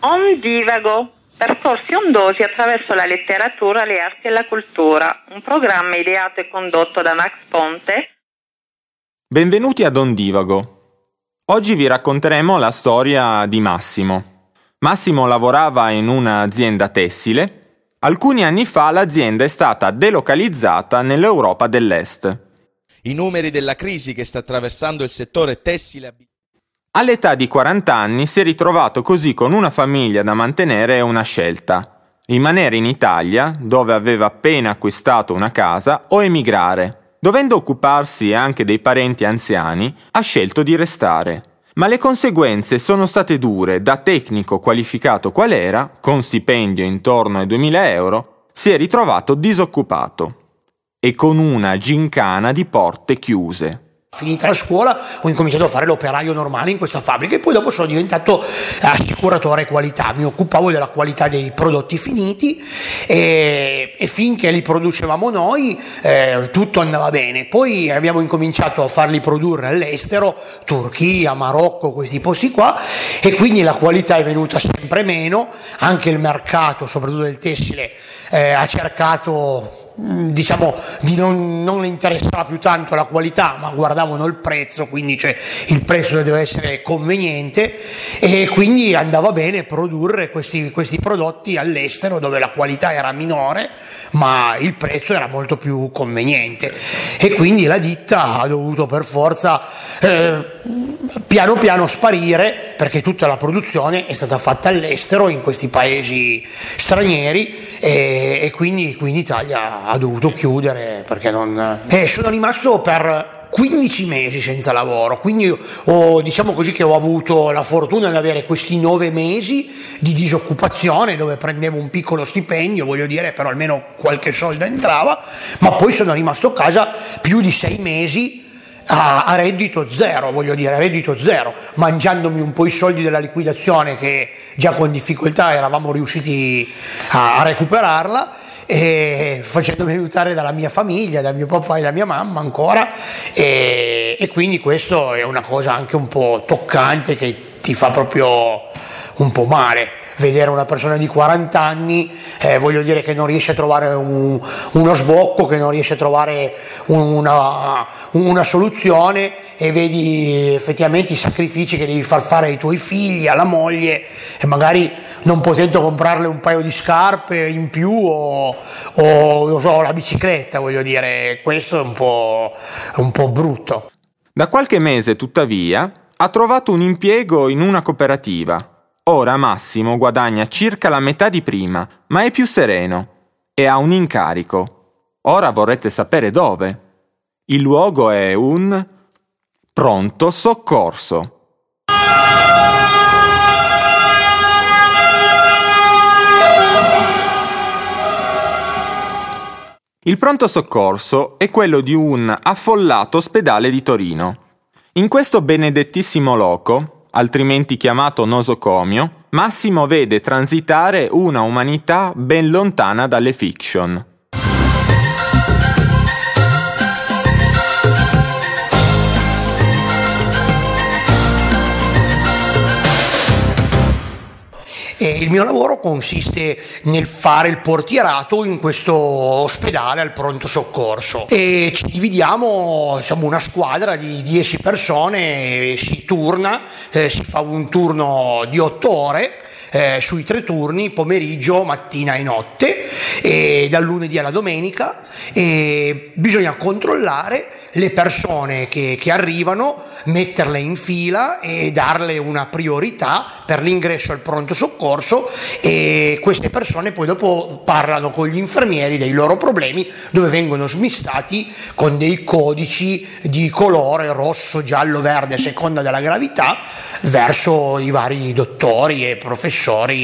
Ondivago, percorsi ondosi attraverso la letteratura, le arti e la cultura, un programma ideato e condotto da Max Ponte. Benvenuti ad Ondivago. Oggi vi racconteremo la storia di Massimo. Massimo lavorava in un'azienda tessile. Alcuni anni fa l'azienda è stata delocalizzata nell'Europa dell'Est. I numeri della crisi che sta attraversando il settore tessile. All'età di 40 anni si è ritrovato così con una famiglia da mantenere e una scelta: rimanere in Italia, dove aveva appena acquistato una casa, o emigrare. Dovendo occuparsi anche dei parenti anziani, ha scelto di restare. Ma le conseguenze sono state dure. Da tecnico qualificato qual era, con stipendio intorno ai 2.000 euro, si è ritrovato disoccupato e con una gincana di porte chiuse. Finita la scuola ho incominciato a fare l'operaio normale in questa fabbrica e poi dopo sono diventato assicuratore qualità. Mi occupavo della qualità dei prodotti finiti e finché li producevamo noi tutto andava bene. Poi abbiamo incominciato a farli produrre all'estero, Turchia, Marocco, questi posti qua, e quindi la qualità è venuta sempre meno. Anche il mercato, soprattutto del tessile, ha cercato di non le interessava più tanto la qualità, ma guardavano il prezzo, quindi il prezzo deve essere conveniente, e quindi andava bene produrre questi prodotti all'estero dove la qualità era minore ma il prezzo era molto più conveniente, e quindi la ditta ha dovuto per forza piano piano sparire, perché tutta la produzione è stata fatta all'estero in questi paesi stranieri, e quindi Italia ha dovuto chiudere perché non. Sono rimasto per 15 mesi senza lavoro, quindi diciamo così che ho avuto la fortuna di avere questi 9 mesi di disoccupazione dove prendevo un piccolo stipendio, voglio dire, però almeno qualche soldo entrava, ma poi sono rimasto a casa più di 6 mesi a reddito zero, mangiandomi un po' i soldi della liquidazione che già con difficoltà eravamo riusciti a recuperarla, e facendomi aiutare dalla mia famiglia, da mio papà e da mia mamma ancora, e quindi questo è una cosa anche un po' toccante, che ti fa proprio un po' male vedere una persona di 40 anni, voglio dire, che non riesce a trovare uno sbocco, che non riesce a trovare una soluzione, e vedi effettivamente i sacrifici che devi far fare ai tuoi figli, alla moglie, e magari non potendo comprarle un paio di scarpe in più o la bicicletta, voglio dire, questo è un po' brutto. Da qualche mese, tuttavia, ha trovato un impiego in una cooperativa. Ora Massimo guadagna circa la metà di prima, ma è più sereno e ha un incarico. Ora vorrete sapere dove? Il luogo è un pronto soccorso. Il pronto soccorso è quello di un affollato ospedale di Torino. In questo benedettissimo loco, altrimenti chiamato nosocomio, Massimo vede transitare una umanità ben lontana dalle fiction. Il mio lavoro consiste nel fare il portierato in questo ospedale al pronto soccorso, e ci dividiamo, siamo una squadra di 10 persone, si turna, si fa un turno di 8 ore sui 3 turni, pomeriggio, mattina e notte, e dal lunedì alla domenica, e bisogna controllare le persone che arrivano, metterle in fila e darle una priorità per l'ingresso al pronto soccorso, e queste persone poi dopo parlano con gli infermieri dei loro problemi, dove vengono smistati con dei codici di colore rosso, giallo, verde a seconda della gravità verso i vari dottori e professori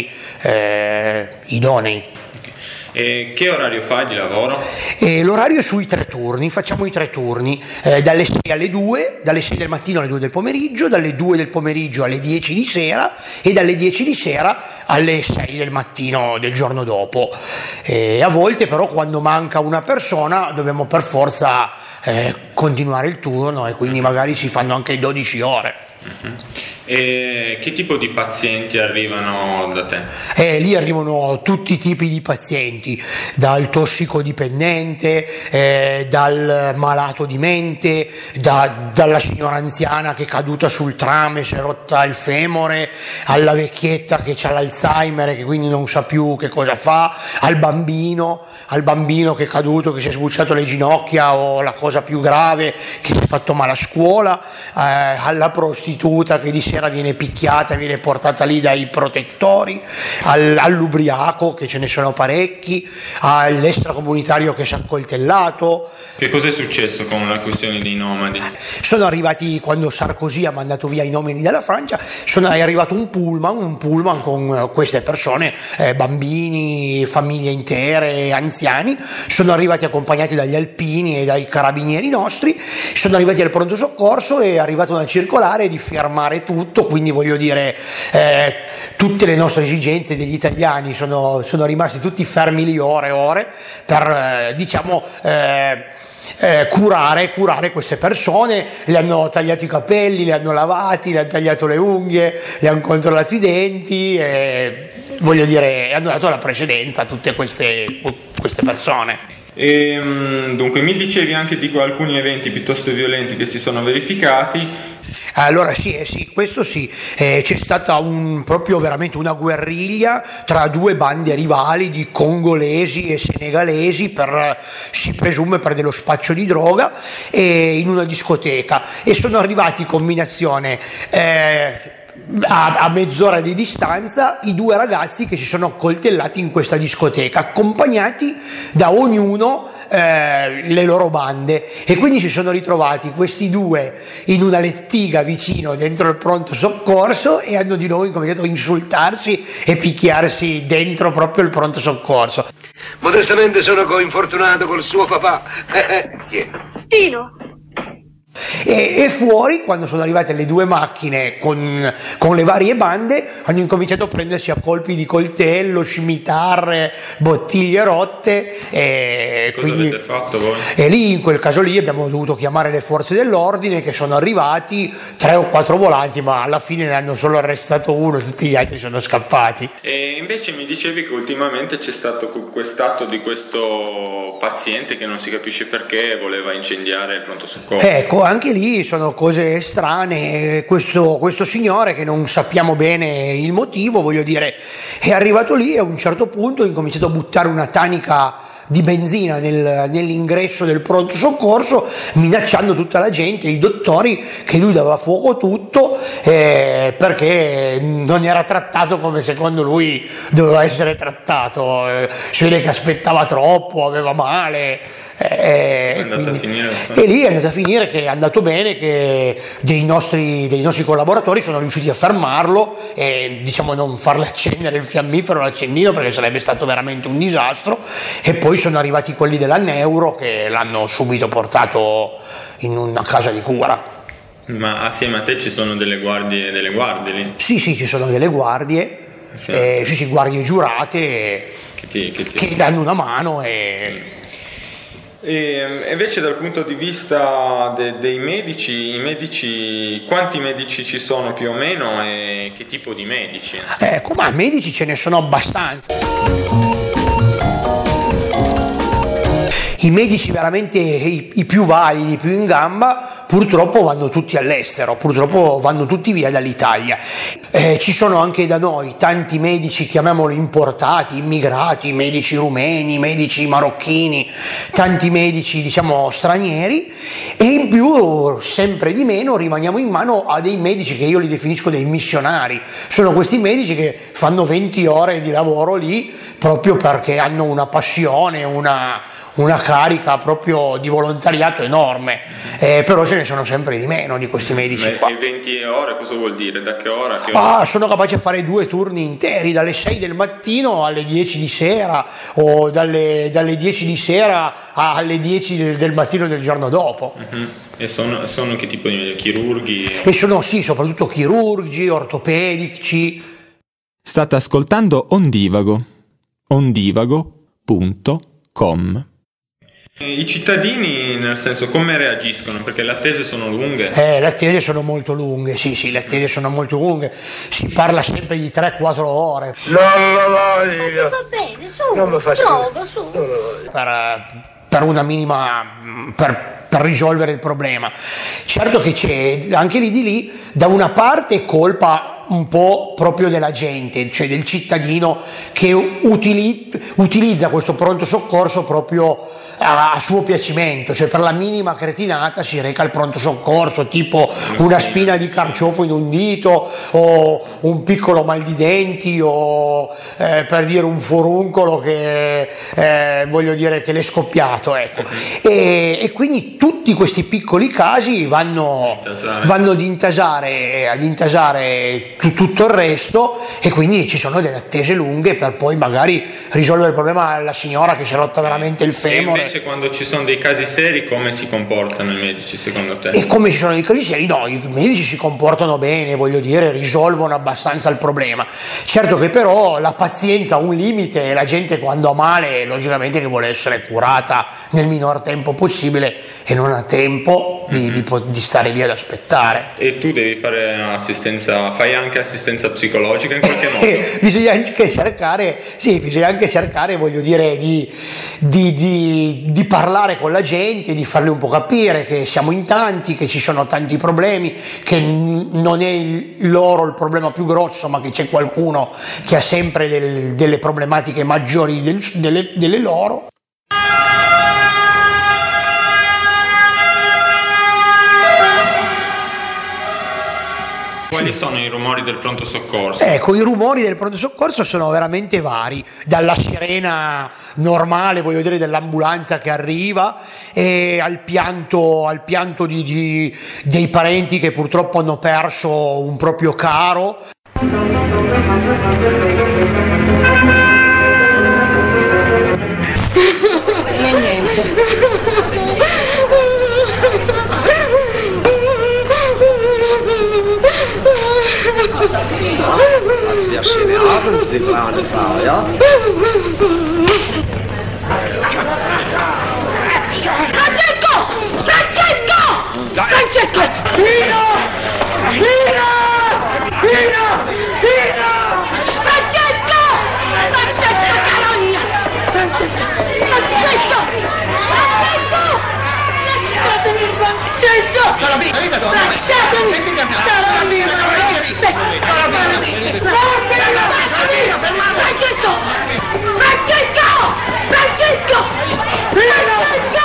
idonei. E che orario fai di lavoro? L'orario è sui 3 turni, facciamo i 3 turni, dalle 6 alle 2, dalle 6 del mattino alle 2 del pomeriggio, dalle 2 del pomeriggio alle 10 di sera e dalle 10 di sera alle 6 del mattino del giorno dopo. A volte però quando manca una persona dobbiamo per forza continuare il turno, e quindi magari si fanno anche 12 ore. E che tipo di pazienti arrivano da te? Lì arrivano tutti i tipi di pazienti, dal tossicodipendente, dal malato di mente, dalla signora anziana che è caduta sul tram e si è rotta il femore, alla vecchietta che ha l'Alzheimer e che quindi non sa più che cosa fa, al bambino che è caduto, che si è sbucciato le ginocchia, o la cosa più grave, che si è fatto male a scuola, alla prostituta che di sera viene picchiata, viene portata lì dai protettori, all'ubriaco, che ce ne sono parecchi, all'extracomunitario che si è accoltellato. Che cosa è successo con la questione dei nomadi? Sono arrivati, quando Sarkozy ha mandato via i nomadi dalla Francia, è arrivato un pullman con queste persone, bambini, famiglie intere, anziani. Sono arrivati accompagnati dagli alpini e dai carabinieri nostri, sono arrivati al pronto soccorso e è arrivata una circolare di fermare tutto, quindi voglio dire, tutte le nostre esigenze degli italiani sono rimasti tutti fermi lì ore e ore per curare queste persone. Le hanno tagliato i capelli, le hanno lavati, le hanno tagliato le unghie, le hanno controllato i denti e voglio dire, hanno dato la precedenza a tutte queste persone. E, dunque mi dicevi anche di alcuni eventi piuttosto violenti che si sono verificati. Allora sì, questo sì, c'è stata proprio veramente una guerriglia tra due bande rivali di congolesi e senegalesi si presume per dello spaccio di droga, in una discoteca, e sono arrivati in combinazione a mezz'ora di distanza i due ragazzi che si sono accoltellati in questa discoteca, accompagnati da ognuno le loro bande, e quindi si sono ritrovati questi due in una lettiga vicino dentro il pronto soccorso e hanno di nuovo incominciato a insultarsi e picchiarsi dentro proprio il pronto soccorso. Modestamente sono coinfortunato col suo papà. Chi è? Pino. E fuori, quando sono arrivate le due macchine con le varie bande, hanno incominciato a prendersi a colpi di coltello, scimitarre, bottiglie rotte. E cosa quindi, avete fatto voi? E lì, in quel caso lì, abbiamo dovuto chiamare le forze dell'ordine, che sono arrivati, 3 o 4 volanti, ma alla fine ne hanno solo arrestato uno, tutti gli altri sono scappati. E invece mi dicevi che ultimamente c'è stato quest'atto di questo paziente che non si capisce perché voleva incendiare il pronto soccorso. Ecco, anche lì sono cose strane. Questo signore, che non sappiamo bene il motivo, voglio dire, è arrivato lì e a un certo punto ha incominciato a buttare una tanica di benzina nell'ingresso del pronto soccorso, minacciando tutta la gente, i dottori, che lui dava fuoco tutto perché non era trattato come secondo lui doveva essere trattato. Si vede che aspettava troppo, aveva male. È andata a finire, e lì è andata a finire che è andato bene, che dei nostri collaboratori sono riusciti a fermarlo e non farle accendere il fiammifero, l'accendino, perché sarebbe stato veramente un disastro. E poi sono arrivati quelli della Neuro, che l'hanno subito portato in una casa di cura. Ma assieme a te ci sono delle guardie lì? Sì, ci sono delle guardie, sì, guardie giurate che danno una mano. E invece dal punto di vista dei medici, quanti medici ci sono più o meno e che tipo di medici? Ma medici ce ne sono abbastanza. I medici veramente i più validi, i più in gamba, purtroppo vanno tutti all'estero, purtroppo vanno tutti via dall'Italia. Ci sono anche da noi tanti medici, chiamiamoli importati, immigrati, medici rumeni, medici marocchini, tanti medici stranieri, e in più sempre di meno rimaniamo in mano a dei medici che io li definisco dei missionari. Sono questi medici che fanno 20 ore di lavoro lì proprio perché hanno una passione, una carica proprio di volontariato enorme, però ce ne sono sempre di meno di questi medici qua. E 20 ore cosa vuol dire? Da che ora? Che ora? Sono capaci a fare 2 turni interi, dalle 6 del mattino alle 10 di sera, o dalle 10 di sera alle 10 del mattino del giorno dopo. Uh-huh. E sono che tipo di chirurghi? E sono soprattutto chirurgi, ortopedici. State ascoltando Ondivago, ondivago.com. I cittadini, nel senso, come reagiscono? Perché le attese sono lunghe. Le attese sono molto lunghe, sì, le attese sono molto lunghe. Si parla sempre di 3-4 ore. No, Va bene, su, non mi faccio. prova, su. Per una minima, per risolvere il problema. Certo che c'è anche lì di lì, da una parte colpa un po' proprio della gente, cioè del cittadino che utilizza questo pronto soccorso proprio a suo piacimento, cioè per la minima cretinata si reca al pronto soccorso, tipo una spina di carciofo in un dito o un piccolo mal di denti o per dire un foruncolo che voglio dire che l'è scoppiato, ecco. E quindi tutti questi piccoli casi vanno ad intasare tutto il resto, e quindi ci sono delle attese lunghe per poi magari risolvere il problema alla signora che si è rotta veramente il femore. Invece quando ci sono dei casi seri come si comportano i medici secondo te? E come ci sono dei casi seri? No, i medici si comportano bene, voglio dire, risolvono abbastanza il problema. Certo che però la pazienza ha un limite e la gente quando ha male logicamente che vuole essere curata nel minor tempo possibile e non ha tempo di stare lì ad aspettare. E tu devi fare assistenza, fai anche assistenza psicologica in qualche modo? Bisogna anche cercare, voglio dire, di parlare con la gente, di farle un po' capire che siamo in tanti, che ci sono tanti problemi, che non è loro il problema più grosso, ma che c'è qualcuno che ha sempre delle problematiche maggiori delle loro. Quali sono i rumori del pronto soccorso? Ecco, i rumori del pronto soccorso sono veramente vari, dalla sirena normale, voglio dire, dell'ambulanza che arriva, e al pianto dei parenti che purtroppo hanno perso un proprio caro. Als wir schöne Abend, Sie braune Frau, ja? Francesco! Francesco! Francesco! Pino! Pino! Pino! Pino! Francesco! Francesco Carogna! Francesco! Francesco! Francesco! Lasciatemi! Francesco! Lasciatemi! Francesco! Francesco! Francesco! Francesco!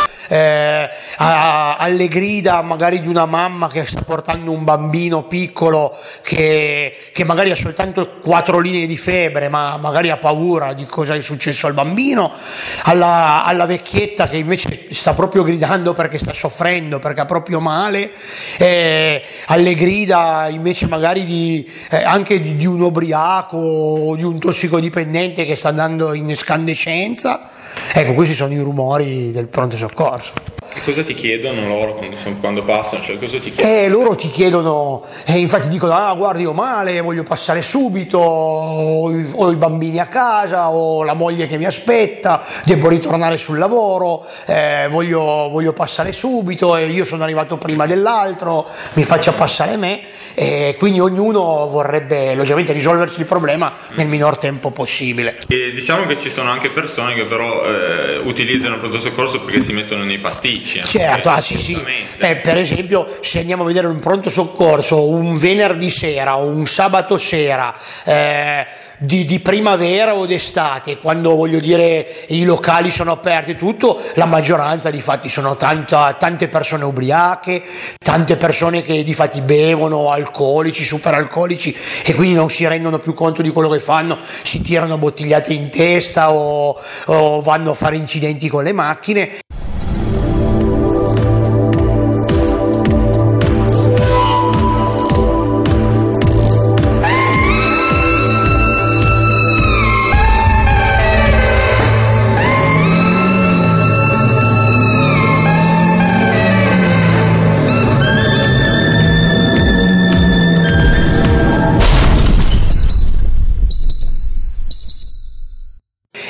Alle grida magari di una mamma che sta portando un bambino piccolo che magari ha soltanto 4 linee di febbre, ma magari ha paura di cosa è successo al bambino, alla vecchietta che invece sta proprio gridando perché sta soffrendo, perché ha proprio male, alle grida invece magari anche di un ubriaco o di un tossicodipendente che sta andando in escandescenza. Ecco, questi sono i rumori del pronto soccorso. E cosa ti chiedono loro quando passano? Cioè, cosa ti chiedono? Loro ti chiedono, infatti dicono, guardi, io male, voglio passare subito, ho i bambini a casa, ho la moglie che mi aspetta, devo ritornare sul lavoro, voglio passare subito, e io sono arrivato prima dell'altro, mi faccia passare me, e quindi ognuno vorrebbe logicamente risolversi il problema nel minor tempo possibile. E diciamo che ci sono anche persone che però utilizzano il pronto soccorso perché si mettono nei pasticci. Certo, sì. Per esempio, se andiamo a vedere un pronto soccorso un venerdì sera o un sabato sera di primavera o d'estate, quando voglio dire i locali sono aperti e tutto, la maggioranza di fatti sono tante persone ubriache, tante persone che di fatti bevono, alcolici, superalcolici, e quindi non si rendono più conto di quello che fanno, si tirano bottigliate in testa o vanno a fare incidenti con le macchine.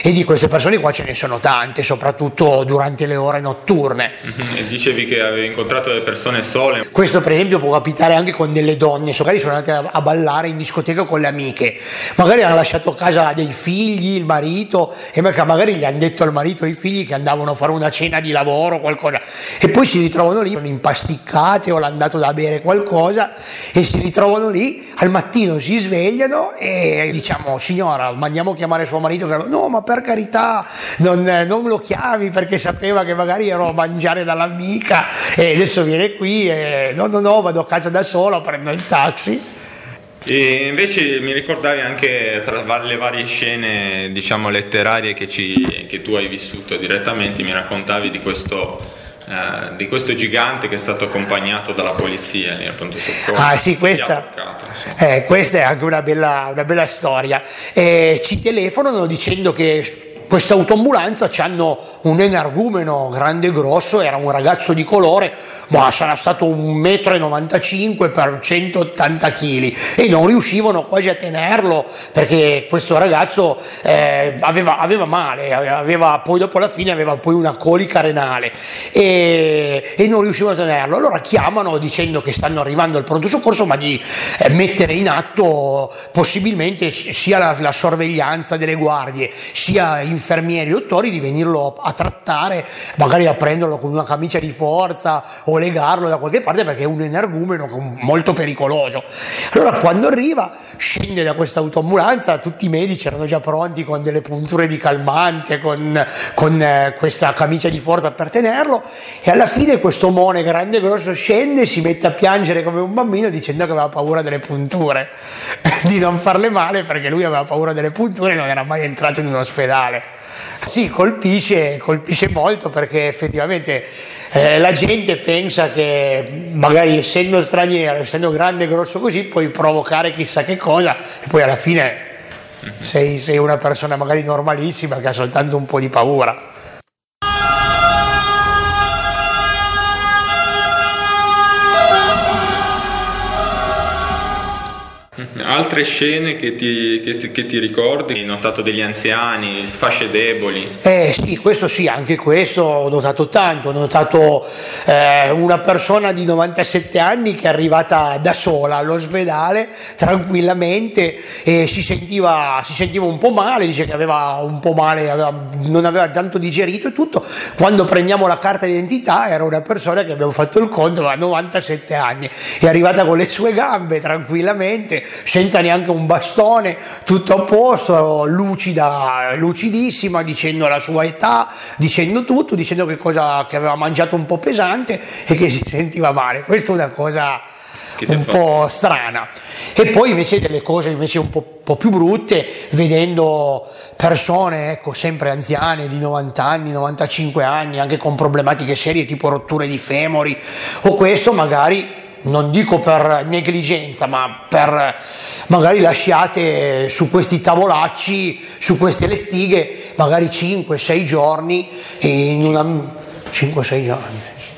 e di queste persone qua ce ne sono tante, soprattutto durante le ore notturne. E dicevi che avevi incontrato delle persone sole. Questo per esempio può capitare anche con delle donne, magari sono andate a ballare in discoteca con le amiche, magari hanno lasciato a casa dei figli, il marito, e magari gli hanno detto al marito e ai figli che andavano a fare una cena di lavoro o qualcosa, e poi si ritrovano lì impasticcate o l'hanno dato da bere qualcosa e si ritrovano lì, al mattino si svegliano e diciamo: signora, mandiamo a chiamare suo marito, che no, ma per carità non lo chiami, perché sapeva che magari ero a mangiare dall'amica e adesso viene qui e no, vado a casa da sola, prendo il taxi. E invece mi ricordavi anche tra le varie scene, diciamo, letterarie che tu hai vissuto direttamente, mi raccontavi di questo gigante che è stato accompagnato dalla polizia lì al pronto soccorso. Ah sì, questa è anche una bella storia. Ci telefonano dicendo che questa autoambulanza c'hanno un energumeno grande e grosso, era un ragazzo di colore, ma sarà stato 1,95 m per 180 kg, e non riuscivano quasi a tenerlo perché questo ragazzo aveva male, poi dopo alla fine aveva poi una colica renale e non riuscivano a tenerlo. Allora chiamano dicendo che stanno arrivando al pronto soccorso, ma di mettere in atto possibilmente sia la sorveglianza delle guardie, sia infermieri, dottori, di venirlo a trattare, magari a prenderlo con una camicia di forza o legarlo da qualche parte, perché è un energumeno molto pericoloso. Allora quando arriva, scende da questa autoambulanza, tutti i medici erano già pronti con delle punture di calmante, con questa camicia di forza per tenerlo, e alla fine questo mone grande e grosso scende e si mette a piangere come un bambino dicendo che aveva paura delle punture, di non farle male perché lui aveva paura delle punture e non era mai entrato in un ospedale. Sì, colpisce molto, perché effettivamente la gente pensa che magari essendo straniero, essendo grande e grosso così, puoi provocare chissà che cosa, e poi alla fine sei una persona magari normalissima che ha soltanto un po' di paura. Altre scene che ti ricordi? Hai notato degli anziani, fasce deboli? Sì, questo sì, anche questo ho notato tanto. Ho notato una persona di 97 anni che è arrivata da sola all'ospedale tranquillamente e si sentiva un po' male, dice che aveva un po' male, non aveva tanto digerito e tutto. Quando prendiamo la carta d'identità era una persona che abbiamo fatto il conto, aveva 97 anni, è arrivata con le sue gambe tranquillamente, senza neanche un bastone, tutto a posto, lucidissima, dicendo la sua età, dicendo tutto, dicendo che aveva mangiato un po' pesante e che si sentiva male. Questa è una cosa un po' strana. E poi invece delle cose un po' più brutte, vedendo persone, sempre anziane di 90 anni, 95 anni, anche con problematiche serie tipo rotture di femori o questo, magari non dico per negligenza, ma per magari lasciate su questi tavolacci, su queste lettighe, magari 5-6 giorni, in una 5-6 giorni.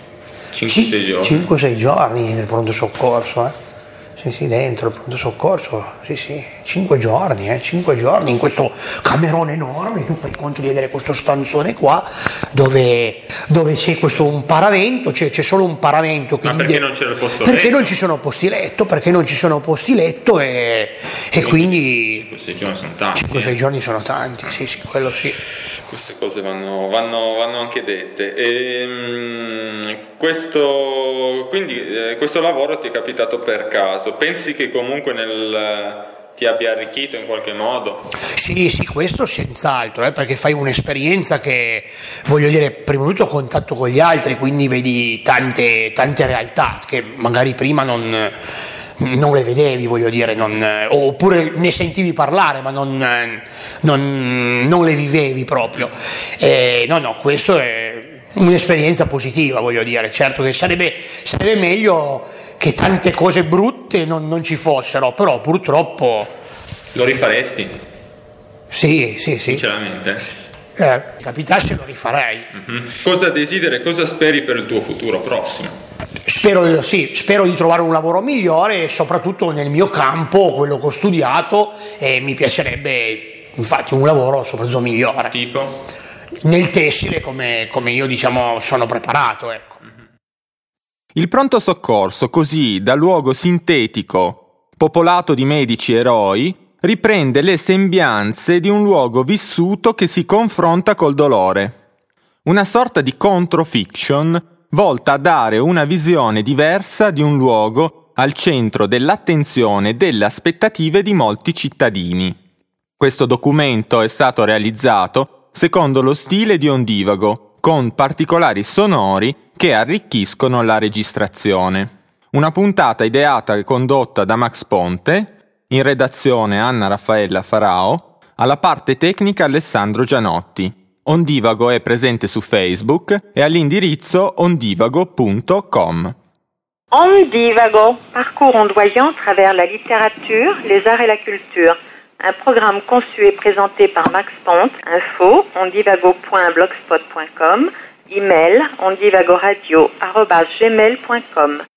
5-6 giorni nel pronto soccorso, Sì, dentro il pronto soccorso, sì, 5 giorni, in questo camerone enorme. Tu fai conto di vedere questo stanzone qua, dove c'è un paravento, c'è solo un paravento. Ma perché non c'era il posto letto? Perché non ci sono posti letto, e quindi 5-6 giorni sono tanti. 5-6 giorni sono tanti, sì, quello sì. Queste cose vanno anche dette. Questo lavoro ti è capitato per caso? Pensi che comunque ti abbia arricchito in qualche modo? Sì, questo senz'altro, perché fai un'esperienza che, voglio dire, prima di tutto contatto con gli altri, quindi vedi tante realtà che magari prima non le vedevi, voglio dire, oppure ne sentivi parlare ma non le vivevi proprio. No, questo è un'esperienza positiva, voglio dire. Certo che sarebbe meglio che tante cose brutte non ci fossero, però purtroppo. Lo rifaresti? Sì. Sinceramente? Capitasse lo rifarei. Cosa desideri, cosa speri per il tuo futuro prossimo? Spero di trovare un lavoro migliore, soprattutto nel mio campo, quello che ho studiato, e mi piacerebbe infatti un lavoro soprattutto migliore. Tipo? Nel tessile come io sono preparato, ecco. Il pronto soccorso, così da luogo sintetico, popolato di medici eroi, riprende le sembianze di un luogo vissuto che si confronta col dolore. Una sorta di controfiction volta a dare una visione diversa di un luogo al centro dell'attenzione e delle aspettative di molti cittadini. Questo documento è stato realizzato secondo lo stile di Ondivago, con particolari sonori che arricchiscono la registrazione. Una puntata ideata e condotta da Max Ponte, in redazione Anna Raffaella Farao, alla parte tecnica Alessandro Gianotti. Ondivago è presente su Facebook e all'indirizzo ondivago.com. Ondivago, parcours ondoyant à travers la littérature, les arts et la culture. Un programme conçu et présenté par Max Ponte. Info ondivago.blogspot.com. Email ondivagoradio@gmail.com.